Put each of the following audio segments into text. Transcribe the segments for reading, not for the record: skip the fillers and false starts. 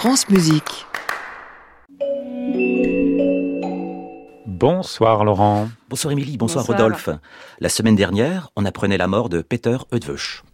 France Musique. Bonsoir Laurent. Bonsoir Émilie, bonsoir Rodolphe. La semaine dernière, on apprenait la mort de Peter Eötvös.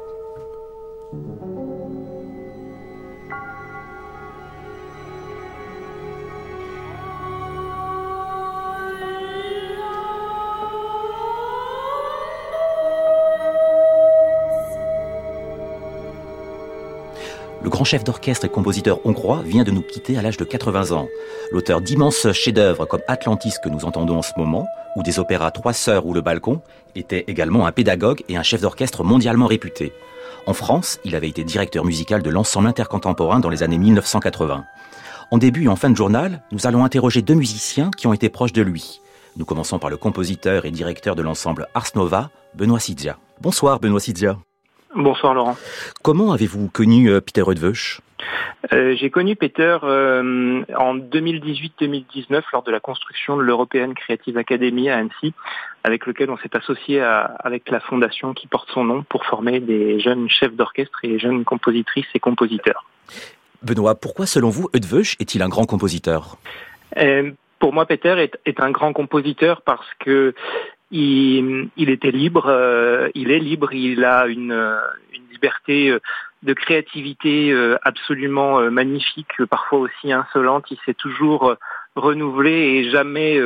Le grand chef d'orchestre et compositeur hongrois vient de nous quitter à l'âge de 80 ans. L'auteur d'immenses chefs-d'œuvre comme Atlantis que nous entendons en ce moment, ou des opéras Trois Sœurs ou Le Balcon, était également un pédagogue et un chef d'orchestre mondialement réputé. En France, il avait été directeur musical de l'ensemble intercontemporain dans les années 1980. En début et en fin de journal, nous allons interroger deux musiciens qui ont été proches de lui. Nous commençons par le compositeur et directeur de l'ensemble Ars Nova, Benoît Sidzia. Bonsoir Benoît Sidzia. Bonsoir Laurent. Comment avez-vous connu Peter Eötvös ? J'ai connu Peter en 2018-2019 lors de la construction de l'European Creative Academy à Annecy, avec lequel on s'est associé avec la fondation qui porte son nom pour former des jeunes chefs d'orchestre et jeunes compositrices et compositeurs. Benoît, pourquoi selon vous Eötvös est-il un grand compositeur ? Pour moi, Peter est un grand compositeur parce que il était libre, il est libre, il a une liberté de créativité absolument magnifique, parfois aussi insolente. Il s'est toujours renouvelé et jamais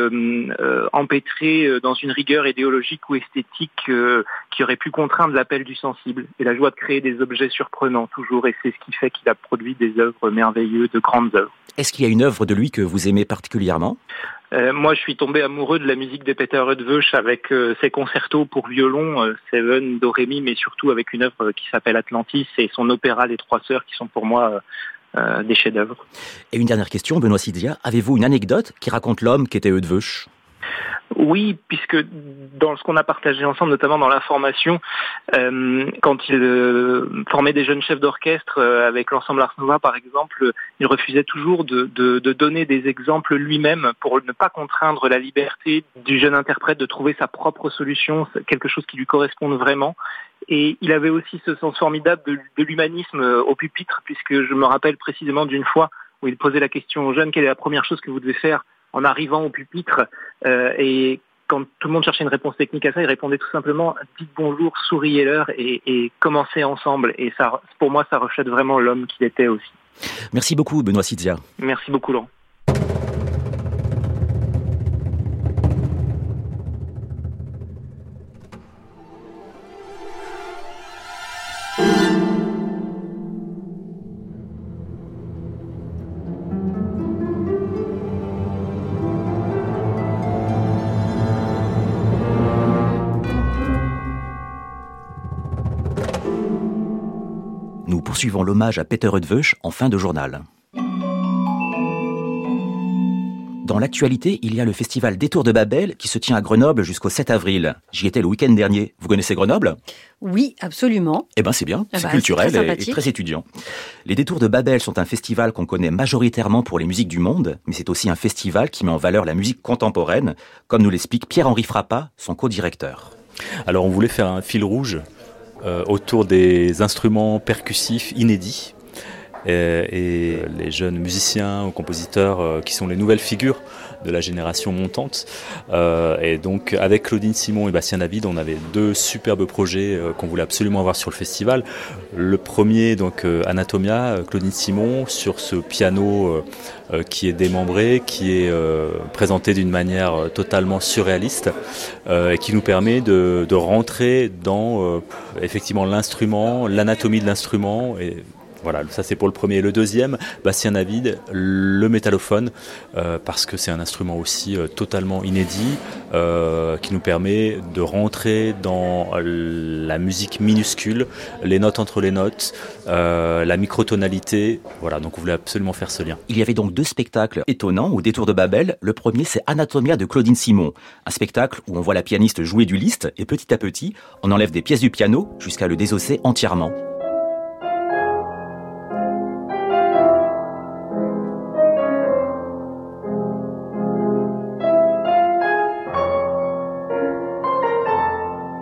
empêtré dans une rigueur idéologique ou esthétique qui aurait pu contraindre l'appel du sensible et la joie de créer des objets surprenants toujours, et c'est ce qui fait qu'il a produit des œuvres merveilleuses, de grandes œuvres. Est-ce qu'il y a une œuvre de lui que vous aimez particulièrement ? Moi, je suis tombé amoureux de la musique de Peter Eötvös avec ses concertos pour violon, Seven, Do, Ré, Mi, mais surtout avec une œuvre qui s'appelle Atlantis et son opéra Les Trois Sœurs qui sont pour moi des chefs-d'œuvre. Et une dernière question, Benoît Sidzia, avez-vous une anecdote qui raconte l'homme qu'était Eötvös ? Oui, puisque dans ce qu'on a partagé ensemble, notamment dans la formation, quand il formait des jeunes chefs d'orchestre avec l'ensemble Ars Nova par exemple, il refusait toujours de donner des exemples lui-même pour ne pas contraindre la liberté du jeune interprète de trouver sa propre solution, quelque chose qui lui corresponde vraiment. Et il avait aussi ce sens formidable de l'humanisme au pupitre, puisque je me rappelle précisément d'une fois où il posait la question aux jeunes: quelle est la première chose que vous devez faire en arrivant au pupitre, et quand tout le monde cherchait une réponse technique à ça, il répondait tout simplement: dites bonjour, souriez-leur et commencez ensemble. Et ça, pour moi, ça reflète vraiment l'homme qu'il était aussi. Merci beaucoup, Benoît Sidzia. Merci beaucoup, Laurent. Nous poursuivons l'hommage à Peter Eötvös en fin de journal. Dans l'actualité, il y a le festival Détour de Babel qui se tient à Grenoble jusqu'au 7 avril. J'y étais le week-end dernier. Vous connaissez Grenoble ? Oui, absolument. Eh bien, c'est bien, c'est culturel et très étudiant. Les Détours de Babel sont un festival qu'on connaît majoritairement pour les musiques du monde, mais c'est aussi un festival qui met en valeur la musique contemporaine, comme nous l'explique Pierre-Henri Frappat, son co-directeur. Alors, on voulait faire un fil rouge autour des instruments percussifs inédits et les jeunes musiciens ou compositeurs qui sont les nouvelles figures de la génération montante. Et donc avec Claudine Simon et Bastien David, on avait deux superbes projets qu'on voulait absolument avoir sur le festival. Le premier, donc Anatomia, Claudine Simon, sur ce piano qui est démembré, qui est présenté d'une manière totalement surréaliste, et qui nous permet de rentrer dans effectivement l'instrument, l'anatomie de l'instrument. Et voilà, ça c'est pour le premier. Le deuxième, Bastien David, le métallophone, parce que c'est un instrument aussi totalement inédit, qui nous permet de rentrer dans la musique minuscule, les notes entre les notes, la microtonalité. Voilà, donc on voulait absolument faire ce lien. Il y avait donc deux spectacles étonnants au Détour de Babel. Le premier, c'est Anatomia de Claudine Simon, un spectacle où on voit la pianiste jouer du Liszt et petit à petit, on enlève des pièces du piano jusqu'à le désosser entièrement.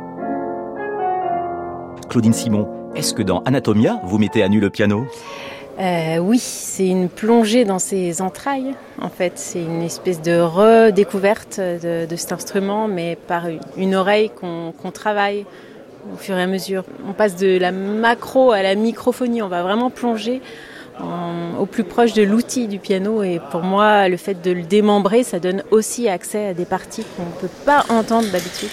Claudine Simon, est-ce que dans Anatomia, vous mettez à nu le piano ? Oui, c'est une plongée dans ses entrailles. En fait, c'est une espèce de redécouverte de cet instrument, mais par une oreille qu'on travaille au fur et à mesure. On passe de la macro à la microphonie. On va vraiment plonger au plus proche de l'outil du piano. Et pour moi, le fait de le démembrer, ça donne aussi accès à des parties qu'on ne peut pas entendre d'habitude.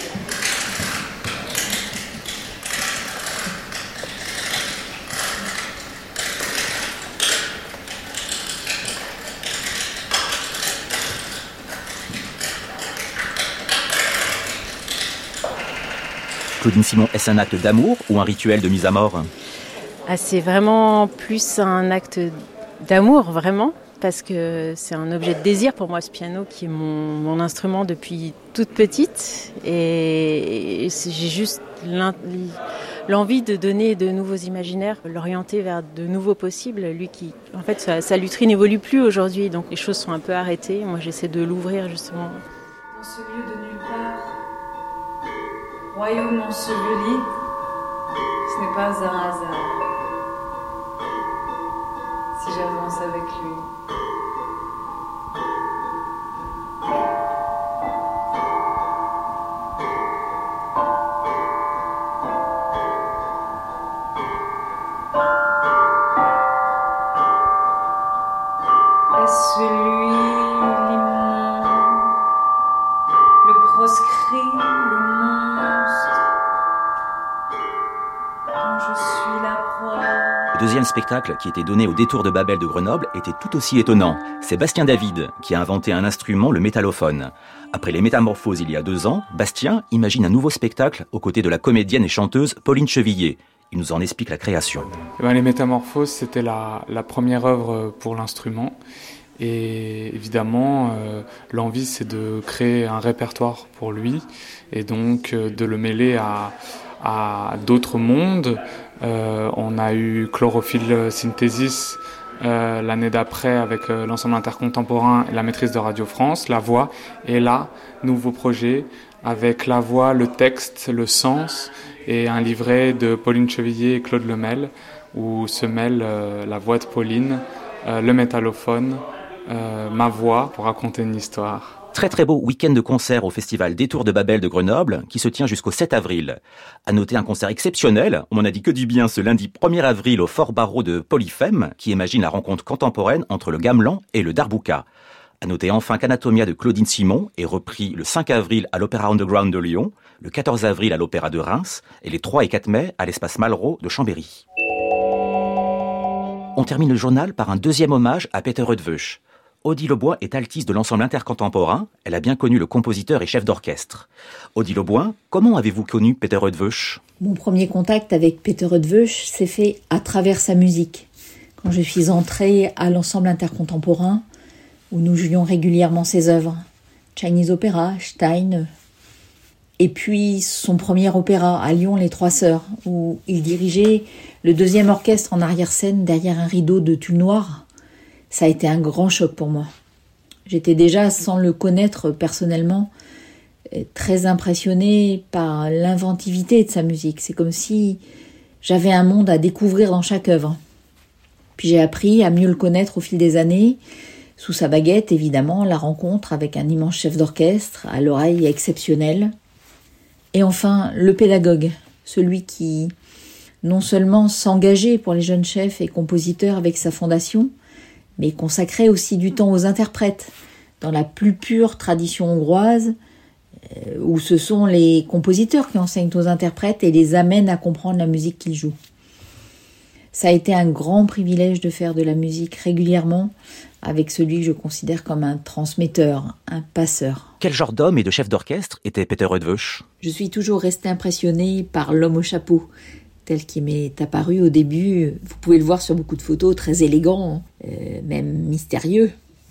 Claudine Simon, est-ce un acte d'amour ou un rituel de mise à mort ? C'est vraiment plus un acte d'amour, vraiment, parce que c'est un objet de désir pour moi, ce piano, qui est mon instrument depuis toute petite. Et j'ai juste l'envie de donner de nouveaux imaginaires, l'orienter vers de nouveaux possibles. Lui qui, en fait, sa lutherie n'évolue plus aujourd'hui, donc les choses sont un peu arrêtées. Moi, j'essaie de l'ouvrir, justement. Dans ce lieu de nulle part, royaume enseveli, ce n'est pas un hasard. Si j'avance avec lui. Est-ce lui l'immonde, le proscrit, le monstre dont je suis la proie? Le deuxième spectacle qui était donné au détour de Babel de Grenoble était tout aussi étonnant. C'est Bastien David qui a inventé un instrument, le métallophone. Après les Métamorphoses il y a 2 ans, Bastien imagine un nouveau spectacle aux côtés de la comédienne et chanteuse Pauline Chevillier. Il nous en explique la création. Les Métamorphoses, c'était la première œuvre pour l'instrument. Et évidemment, l'envie, c'est de créer un répertoire pour lui et donc de le mêler à d'autres mondes. On a eu Chlorophylle Synthesis l'année d'après avec l'ensemble intercontemporain et la maîtrise de Radio France, la voix. Et là, nouveau projet avec la voix, le texte, le sens et un livret de Pauline Chevillier et Claude Lemel où se mêlent la voix de Pauline, le métallophone, ma voix pour raconter une histoire. Très très beau week-end de concert au festival Détour de Babel de Grenoble qui se tient jusqu'au 7 avril. À noter un concert exceptionnel, on m'en a dit que du bien ce lundi 1er avril au Fort Barreau de Polyphème qui imagine la rencontre contemporaine entre le gamelan et le darbouka. À noter enfin qu'Anatomia de Claudine Simon est repris le 5 avril à l'Opéra Underground de Lyon, le 14 avril à l'Opéra de Reims et les 3 et 4 mai à l'Espace Malraux de Chambéry. On termine le journal par un deuxième hommage à Peter Rudveuch. Odile Auboin est altiste de l'ensemble intercontemporain. Elle a bien connu le compositeur et chef d'orchestre. Odile Auboin, comment avez-vous connu Peter Rudveuch ? Mon premier contact avec Peter Rudveuch s'est fait à travers sa musique. Quand je suis entrée à l'ensemble intercontemporain, où nous jouions régulièrement ses œuvres. Chinese Opera, Stein, et puis son premier opéra à Lyon, Les Trois Sœurs, où il dirigeait le deuxième orchestre en arrière-scène derrière un rideau de tulle noire. Ça a été un grand choc pour moi. J'étais déjà, sans le connaître personnellement, très impressionnée par l'inventivité de sa musique. C'est comme si j'avais un monde à découvrir dans chaque œuvre. Puis j'ai appris à mieux le connaître au fil des années. Sous sa baguette, évidemment, la rencontre avec un immense chef d'orchestre, à l'oreille exceptionnelle. Et enfin, le pédagogue, celui qui non seulement s'engageait pour les jeunes chefs et compositeurs avec sa fondation, mais consacrait aussi du temps aux interprètes, dans la plus pure tradition hongroise, où ce sont les compositeurs qui enseignent aux interprètes et les amènent à comprendre la musique qu'ils jouent. Ça a été un grand privilège de faire de la musique régulièrement avec celui que je considère comme un transmetteur, un passeur. Quel genre d'homme et de chef d'orchestre était Peter Rudveuch ? Je suis toujours restée impressionnée par l'homme au chapeau, tel qu'il m'est apparu au début. Vous pouvez le voir sur beaucoup de photos, très élégant, même mystérieux.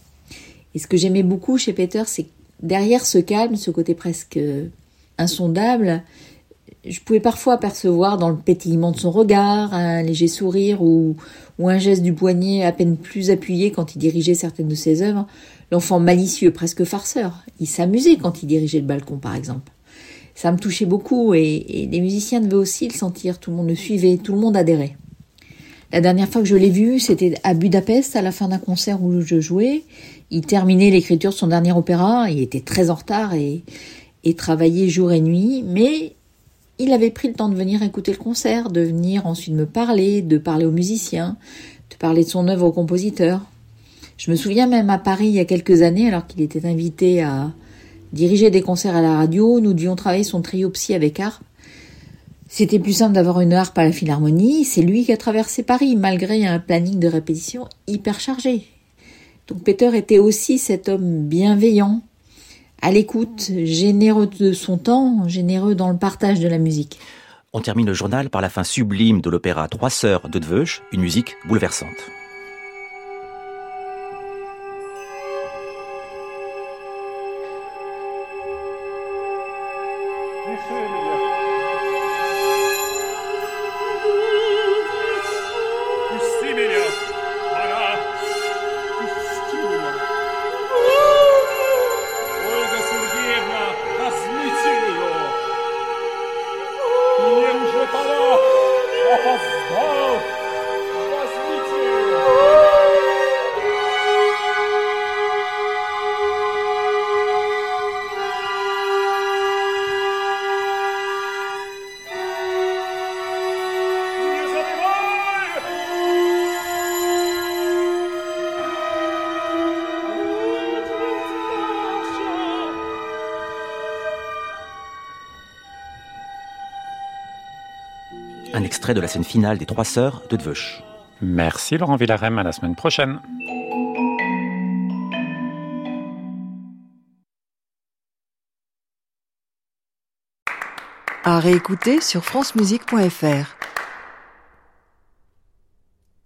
Et ce que j'aimais beaucoup chez Peter, c'est que derrière ce calme, ce côté presque insondable, je pouvais parfois apercevoir dans le pétillement de son regard un léger sourire ou un geste du poignet à peine plus appuyé quand il dirigeait certaines de ses œuvres, l'enfant malicieux, presque farceur. Il s'amusait quand il dirigeait le balcon, par exemple. Ça me touchait beaucoup et les musiciens devaient aussi le sentir. Tout le monde le suivait, tout le monde adhérait. La dernière fois que je l'ai vu, c'était à Budapest, à la fin d'un concert où je jouais. Il terminait l'écriture de son dernier opéra. Il était très en retard et travaillait jour et nuit. Mais il avait pris le temps de venir écouter le concert, de venir ensuite me parler, de parler aux musiciens, de parler de son œuvre au compositeur. Je me souviens même à Paris, il y a quelques années, alors qu'il était invité à diriger des concerts à la radio, nous devions travailler son trio psy avec harpe. C'était plus simple d'avoir une harpe à la Philharmonie. C'est lui qui a traversé Paris, malgré un planning de répétition hyper chargé. Donc Peter était aussi cet homme bienveillant, à l'écoute, généreux de son temps, généreux dans le partage de la musique. On termine le journal par la fin sublime de l'opéra Trois sœurs de Dveuch, une musique bouleversante. Un extrait de la scène finale des Trois sœurs de Dveuch. Merci Laurent Villarem, à la semaine prochaine. À réécouter sur francemusique.fr.